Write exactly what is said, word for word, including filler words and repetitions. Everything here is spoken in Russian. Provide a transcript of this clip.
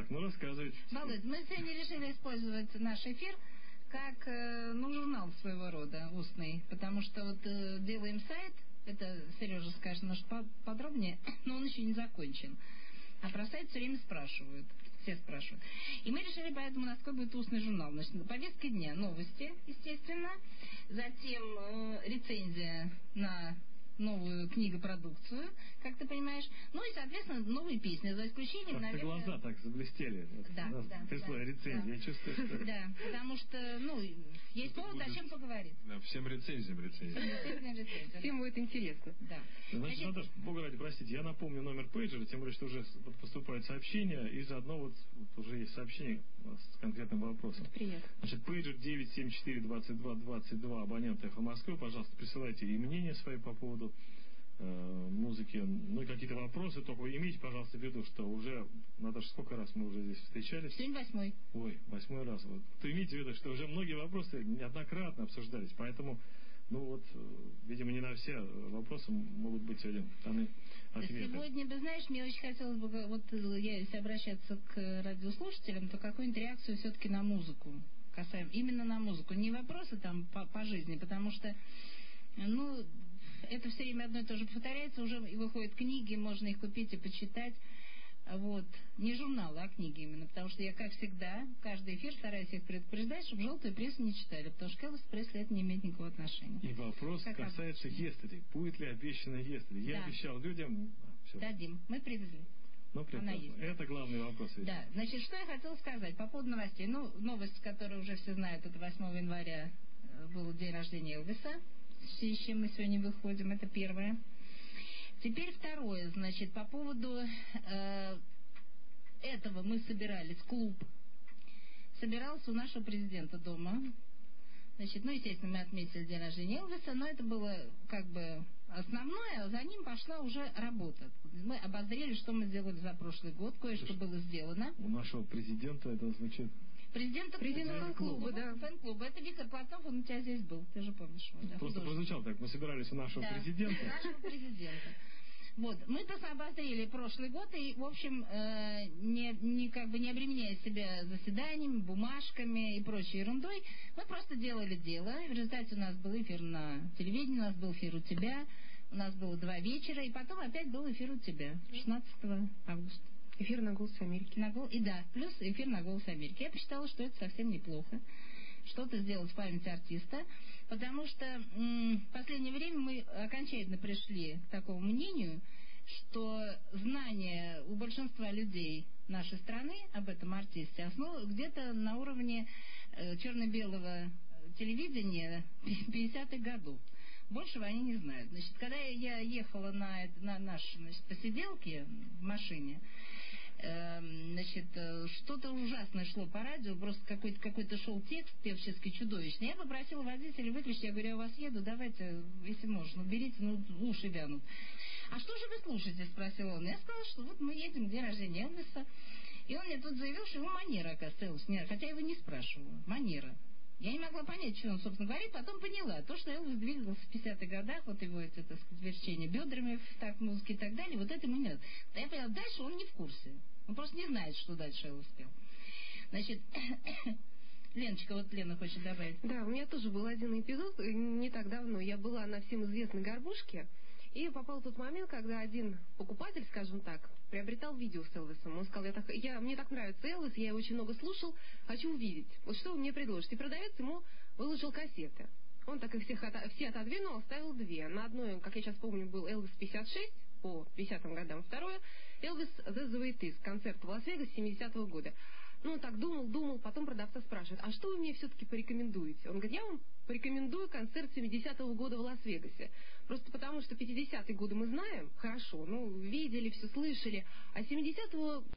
Так, ну рассказывайте. Володь, мы сегодня решили использовать наш эфир как, ну, журнал своего рода, устный, потому что вот э, делаем сайт, это Сережа скажет немножко подробнее, но он еще не закончен. А про сайт все время спрашивают, все спрашивают. И мы решили, поэтому у нас какой будет устный журнал. Значит, на повестке дня новости, естественно, затем э, рецензия на новую книгопродукцию, как ты понимаешь, ну и, соответственно, новые песни, за исключением, наверное... глаза так заблестели. Вот да, у нас да, пришла да, рецензия, да. я чувствую, что... Да, потому что, ну, есть это повод, будет... о чем поговорить. Да, всем рецензиям рецензиям. Всем будет интересно. Да. Значит, Значит, Наташа, бога ради, простите, я напомню номер пейджера, тем более, что уже поступают сообщения, и заодно вот, вот уже есть сообщение с конкретным вопросом. Приятно. Значит, пейджер девять семь четыре двадцать два двадцать два, абонент «Эхо Москвы», пожалуйста, присылайте и мнения свои по поводу э, музыки, ну и какие-то вопросы, только имейте, пожалуйста, в виду, что уже, Наташа, сколько раз мы уже здесь встречались? Сегодня восьмой. Ой, восьмой раз. Вот. То имейте в виду, что уже многие вопросы неоднократно обсуждались, поэтому, ну вот, видимо, не на все вопросы могут быть сегодня даны ответы. Сегодня, вы знаешь, мне очень хотелось бы, вот я, если обращаться к радиослушателям, то какую-нибудь реакцию все-таки на музыку, касаемо, именно на музыку, не вопросы там по, по жизни, потому что, ну, это все время одно и то же повторяется, уже выходят книги, можно их купить и почитать. Вот. Не журналы, а книги именно. Потому что я, как всегда, каждый эфир стараюсь их предупреждать, чтобы желтую прессу не читали. Потому что к Элвису Пресли это не имеет никакого отношения. И вопрос как касается yesterday. Будет ли обещано yesterday? Я да. обещал людям... Все. Дадим. Мы привезли. Ну, Она есть. Это главный вопрос. Ведь. Да. Значит, что я хотела сказать по поводу новостей. Ну, новость, которую уже все знают, это восьмого января был день рождения Элвиса. С чем мы сегодня выходим. Это первое. Теперь второе, значит, по поводу э, этого мы собирались, клуб собирался у нашего президента дома. Значит, ну, естественно, мы отметили день рождения Элвиса, но это было как бы основное, а за ним пошла уже работа. Мы обозрели, что мы сделали за прошлый год, кое-что было сделано. У нашего президента это звучит... Президента фэн-клуба, да. Фэн-клуба. Это Виктор Платнов, он у тебя здесь был, ты же помнишь его. Да, просто прозвучал так, мы собирались у нашего да, президента. нашего президента. Вот, мы просто обозрели прошлый год и, в общем, э, не, не, как бы не обременяя себя заседаниями, бумажками и прочей ерундой, мы просто делали дело. В результате у нас был эфир на телевидении, у нас был эфир у тебя, у нас было два вечера, и потом опять был эфир у тебя, шестнадцатого августа. Эфир на «Голос Америки». На гол... И да, плюс эфир на «Голос Америки». Я посчитала, что это совсем неплохо. Что-то сделать в память артиста. Потому что м- в последнее время мы окончательно пришли к такому мнению, что знание у большинства людей нашей страны об этом артисте основано где-то на уровне э, черно-белого телевидения пятидесятых годов. Большего они не знают. Значит, когда я ехала на, на наши значит, посиделки в машине, э, значит, что-то ужасное шло по радио, просто какой-то, какой-то шел текст певческий чудовищный. Я попросила водителя выключить, я говорю, я у вас еду, давайте, если можно, уберите, ну, уши вянут. А что же вы слушаете, спросил он. Я сказала, что вот мы едем в день рождения Элвиса, и он мне тут заявил, что его манера, оказывается, Элвис, хотя я его не спрашивала, манера. Я не могла понять, что он, собственно, говорит, потом поняла. То, что Элвис двигался в пятидесятых годах, вот его эти, так сказать, верчение бедрами в такт музыки и так далее, вот это ему не надо. Да я поняла, дальше он не в курсе. Он просто не знает, что дальше Элвис пел. Значит, Леночка, вот Лена хочет добавить. Да, у меня тоже был один эпизод, не так давно. Я была на всем известной «Горбушке», и попал тот момент, когда один покупатель, скажем так, приобретал видео с Элвисом. Он сказал, я так, я, мне так нравится Элвис, я его очень много слушал, хочу увидеть. Вот что вы мне предложите? И продавец ему выложил кассеты. Он так их всех ото, все отодвинул, оставил две. На одной, как я сейчас помню, был Элвис пятьдесят шесть по пятидесятым годам. Второе Элвис The Way It Is, концерт в Лас-Вегасе семидесятого года. Ну, он так думал, думал, потом продавца спрашивает, а что вы мне все-таки порекомендуете? Он говорит, я вам порекомендую концерт семидесятого года в Лас-Вегасе. Просто потому, что пятидесятые годы мы знаем хорошо, ну, видели, все слышали, а семидесятого